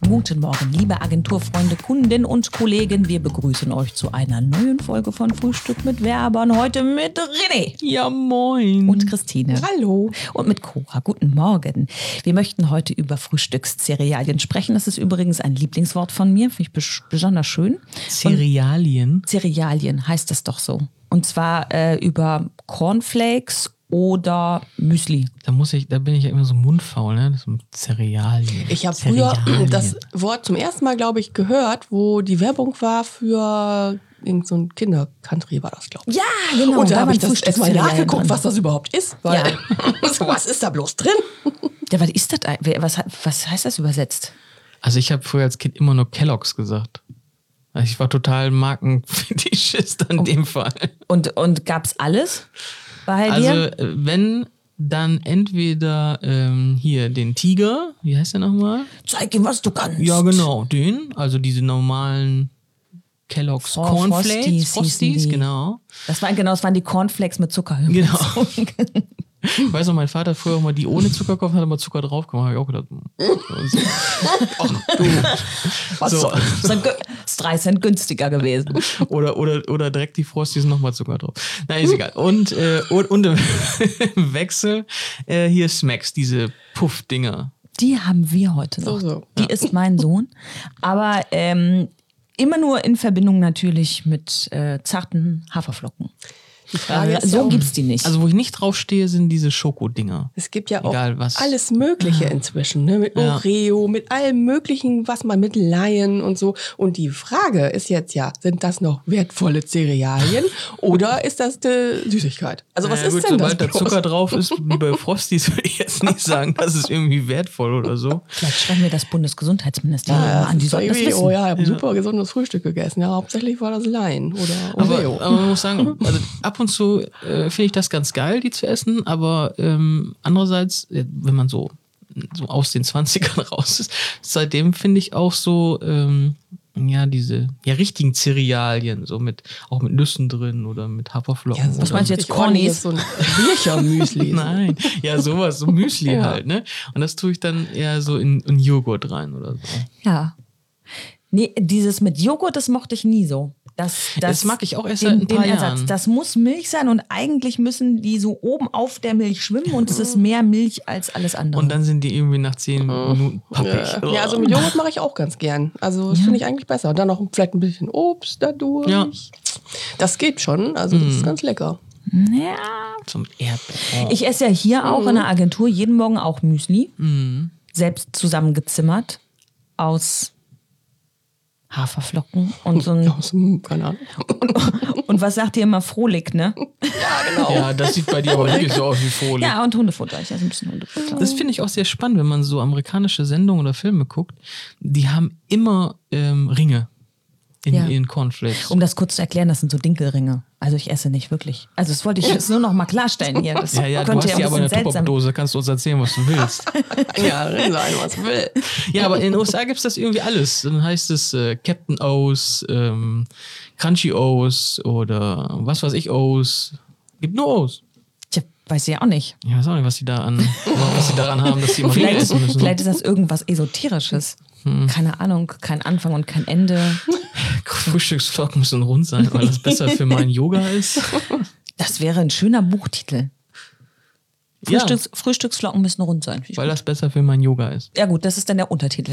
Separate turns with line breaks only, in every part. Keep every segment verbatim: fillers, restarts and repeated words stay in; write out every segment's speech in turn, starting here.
Guten Morgen, liebe Agenturfreunde, Kunden und Kollegen. Wir begrüßen euch zu einer neuen Folge von Frühstück mit Werbern. Heute mit René.
Ja, moin.
Und Christine.
Hallo.
Und mit Cora. Guten Morgen. Wir möchten heute über Frühstückszerealien sprechen. Das ist übrigens ein Lieblingswort von mir. Finde ich bes- besonders schön.
Cerealien?
Und Cerealien heißt das doch so. Und zwar äh, über Cornflakes oder Müsli.
Da muss ich, da bin ich ja immer so mundfaul, ne? Das sind Cerealien.
Ich habe früher
Cerealien.
das Wort zum ersten Mal, glaube ich, gehört, wo die Werbung war für irgend so ein Kinder-Country war das, glaube ich.
Ja, genau.
Und da
waren
habe ich das erstmal
Frühstückscerealien
nachgeguckt,
drin.
was das überhaupt ist. Weil so, was ist da bloß drin?
Ja, was ist das? eigentlich? Was, was heißt das übersetzt?
Also ich habe früher als Kind immer nur Kellogg's gesagt. Also ich war total Markenfetischist in dem Fall.
Und, und gab's alles bei
Also
dir?
äh, wenn, dann entweder ähm, hier den Tiger, wie heißt der nochmal?
Zeig ihm, was du kannst.
Ja, genau, den. Also diese normalen Kellogg's
Fro-
Cornflakes.
Frosties hießen
Frosties,
die.
genau.
Das waren genau, das waren die Cornflakes mit Zucker.
Genau. Ich weiß noch, mein Vater früher auch mal die ohne Zucker gekauft, hat immer Zucker drauf gemacht. Hab ich auch gedacht, so.
Ach du, was
So.
soll
Das ist ein- ist drei Cent günstiger gewesen.
Oder, oder, oder direkt die Frosties nochmal Zucker drauf. Na, ist egal. Und, äh, und, und im Wechsel äh, hier Smacks, diese Puff-Dinger.
Die haben wir heute noch.
So, so.
Die ist mein Sohn. Aber ähm, immer nur in Verbindung natürlich mit äh, zarten Haferflocken.
Die Frage
Äh,
ist ja
so
auch,
gibt's die nicht.
Also wo ich nicht drauf stehe, sind diese Schokodinger.
es gibt ja auch
Egal was.
alles Mögliche inzwischen, ne? Mit
Ja.
Oreo, mit allem Möglichen, was man mit Lion und so. Und die Frage ist jetzt ja, sind das noch wertvolle Cerealien oder ist das eine Süßigkeit? Also was
Ja,
ist
gut,
denn das
sobald da
bloß?
Zucker drauf ist, wie bei Frosties, würde ich jetzt nicht sagen, das ist irgendwie wertvoll oder so.
Vielleicht schreiben wir das Bundesgesundheitsministerium
Ja,
mal an. Die
das ist
sollten das
irgendwie-
wissen.
oh ja, ich habe ein super gesundes Frühstück gegessen. Ja, hauptsächlich war das Lion oder
Aber,
Oreo.
aber man muss sagen, also ab und zu äh, finde ich das ganz geil, die zu essen, aber ähm, andererseits, äh, wenn man so, so aus den zwanzigern raus ist, seitdem finde ich auch so, ähm, ja, diese ja, richtigen Cerealien, so mit, auch mit Nüssen drin oder mit Haferflocken.
so
Was meinst du jetzt,
richtig ordentliches,
Cornies?
So ein Birchermüsli.
Nein, ja, sowas, so Müsli
Ja.
halt, ne? Und das tue ich dann eher so in, in Joghurt rein oder so.
Ja. Nee, dieses mit Joghurt, das mochte ich nie so. Das,
Das mag ich auch erst
den,
seit ein paar
den Ersatz.
Jahren.
Das muss Milch sein und eigentlich müssen die so oben auf der Milch schwimmen und es ist mehr Milch als alles andere.
Und dann sind die irgendwie nach zehn Minuten pappig.
Ja, ja, also mit Joghurt mache ich auch ganz gern. Also das finde ich eigentlich besser. Und dann noch vielleicht ein bisschen Obst dadurch.
Ja.
Das geht schon. Also das ist ganz lecker.
ja.
Zum Erdbeer.
Ich esse ja hier auch in der Agentur jeden Morgen auch Müsli.
Mhm.
Selbst zusammengezimmert aus Haferflocken und so ein.
Aus dem- Keine Ahnung.
Und was sagt ihr immer? Frohlig, ne?
Ja, genau.
Ja, das sieht bei dir aber wirklich so aus wie Folie.
Ja, und Hundefutter. Ich esse ein bisschen Hundefutter.
Das finde ich auch sehr spannend, wenn man so amerikanische Sendungen oder Filme guckt. Die haben immer ähm, Ringe in
Ja.
ihren Cornflakes.
Um das kurz zu erklären, das sind so Dinkelringe. Also ich esse nicht wirklich. Also das wollte ich jetzt nur noch mal klarstellen hier. Das
ja, ja, du
könnte
hast
ja
die
ein
aber in
bisschen
der
seltsam.
Top-Up-Dose, kannst du uns erzählen, was du willst.
Ja, drin sein, was will.
Ja, aber in den U S A gibt es das irgendwie alles. Dann heißt es äh, Captain O's, ähm, Crunchy O's oder was weiß ich O's. Gibt nur O's.
Tja, weiß ich ja auch nicht.
Ich weiß auch nicht, was sie da an, was sie daran haben, dass sie immer Ringe
Vielleicht,
essen müssen.
vielleicht ist das irgendwas Esoterisches.
Hm.
Keine Ahnung, kein Anfang und kein Ende.
Frühstücksflocken müssen rund sein, weil das besser für meinen Yoga ist.
Das wäre ein schöner Buchtitel.
Ja,
Frühstücks, Frühstücksflocken müssen rund sein. Finde ich
weil
gut.
das besser für mein Yoga ist.
Ja gut, das ist dann der Untertitel.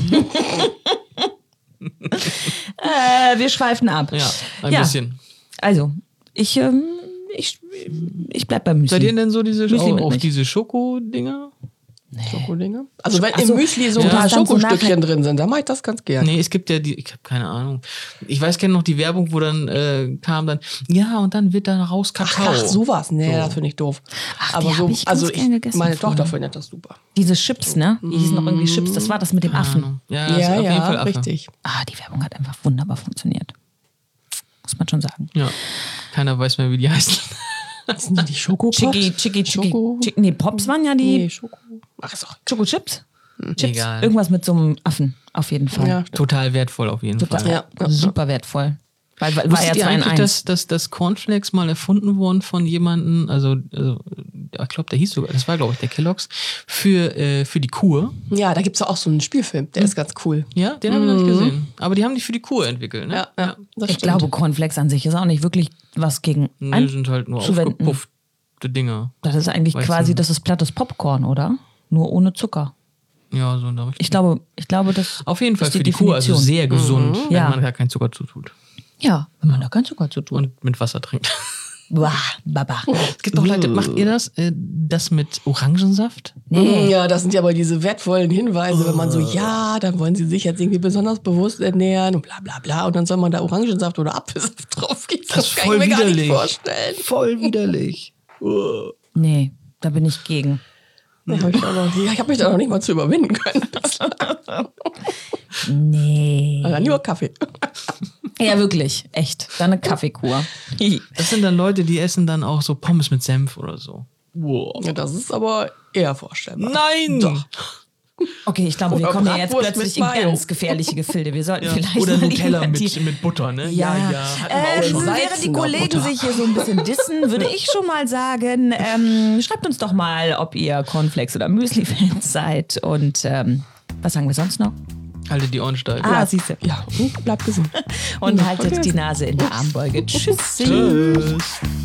äh, wir schweifen ab.
Ja, ein
Ja.
bisschen.
Also, ich, ähm, ich, ich bleib beim Müsli.
Seid ihr denn so diese,
Müsli
auf,
mit
auf
Milch.
diese Schokodinger?
Schokodinger. Also wenn
Ach so,
im Müsli so
ja.
ein paar
Das dann so
Schokostückchen drin sind, dann mache ich das ganz gern.
Nee, es gibt ja die, ich habe keine Ahnung. Ich weiß, kenne noch die Werbung, wo dann äh, kam dann, ja, und dann wird da raus Kakao.
Ach, sowas. Nee,
So.
das finde ich doof.
Ach,
Aber
die
so,
hab ich ganz
also
gern gegessen
meine
früher.
Tochter findet das super.
Diese Chips, ne? Die hießen noch irgendwie Chips. Das war das mit dem Affen.
Ja, das ist
Ja,
auf jeden
ja,
Fall Affe.
richtig.
Ah, die Werbung hat einfach wunderbar funktioniert. Muss man schon sagen.
Ja, keiner weiß mehr, wie die heißen.
Das sind die die Schokopops?
Chicky, Chicky, Chicky.
Schoko?
Chicky. Nee, Pops waren ja die
Nee, Schoko. Ach so.
Schokochips. Chips.
Egal.
Irgendwas mit so einem Affen, auf jeden Fall.
Ja,
Total wertvoll auf jeden
Total,
Fall.
Ja, ja.
super wertvoll. Weil, weil war ja
Wusstet ihr
zwei in
eigentlich,
eins.
dass, dass, dass Cornflakes mal erfunden wurden von jemandem, also, also ich glaube, der hieß sogar, das war, glaube ich, der Kellogg's, für, äh, für die Kur.
Ja, da gibt es auch so einen Spielfilm, der ist ganz cool.
Ja, den haben wir noch nicht gesehen. Aber die haben die für die Kur entwickelt, ne?
Ja, ja, das
Ich
stimmt.
glaube, Cornflakes an sich ist auch nicht wirklich was gegen
Nee, sind halt nur
einzuwenden.
aufgepuffte Dinger.
Das ist eigentlich
Weißt
quasi,
du?
das ist plattes Popcorn, oder? Nur ohne Zucker.
Ja, so in der Richtung.
Ich glaube, ich glaube, das
Auf jeden Fall
ist die
für die Kur, also
Definition.
sehr gesund, wenn
Ja.
man gar keinen Zucker zutut.
Ja, wenn man da kein Zucker zu tut.
Und mit Wasser trinkt.
Uah, Baba.
Es gibt auch Leute, macht ihr das? Äh, das mit Orangensaft?
Nee.
Ja, das sind ja aber diese wertvollen Hinweise, wenn man so, ja, dann wollen sie sich jetzt irgendwie besonders bewusst ernähren und bla bla bla und dann soll man da Orangensaft oder Apfelsaft drauf gießen.
Das ist
kann
voll
ich mir gar nicht
widerlich.
vorstellen.
Voll widerlich.
Nee, da bin ich gegen.
Nee, hab ich auch noch, ich habe mich da noch nicht mal zu überwinden können.
Nee.
Also nur Kaffee.
Ja, wirklich. Echt. Dann eine Kaffeekur.
Das sind dann Leute, die essen dann auch so Pommes mit Senf oder so. Wow.
Ja, das ist aber eher vorstellbar.
Nein!
Doch.
Okay, ich glaube, wir
Oder
kommen ja jetzt
Bratwurst
plötzlich
mit
in
Mayo.
ganz gefährliche Gefilde. Wir sollten
Ja.
vielleicht
Oder
mal
Nutella
lieber
mit,
die,
mit Butter, ne?
Ja,
hatten wir auch
äh,
schon.
während die
Salzen auf
Kollegen
Butter.
sich hier so ein bisschen dissen, würde ich schon mal sagen, ähm, schreibt uns doch mal, ob ihr Cornflakes oder Müsli-Fans seid. Und ähm, was sagen wir sonst noch?
Haltet die Ohren steif.
Ah, siehst du.
Ja, und bleibt gesund.
Und
Ja,
haltet
vergessen.
die Nase in der Armbeuge. Tschüss.
Tschüss.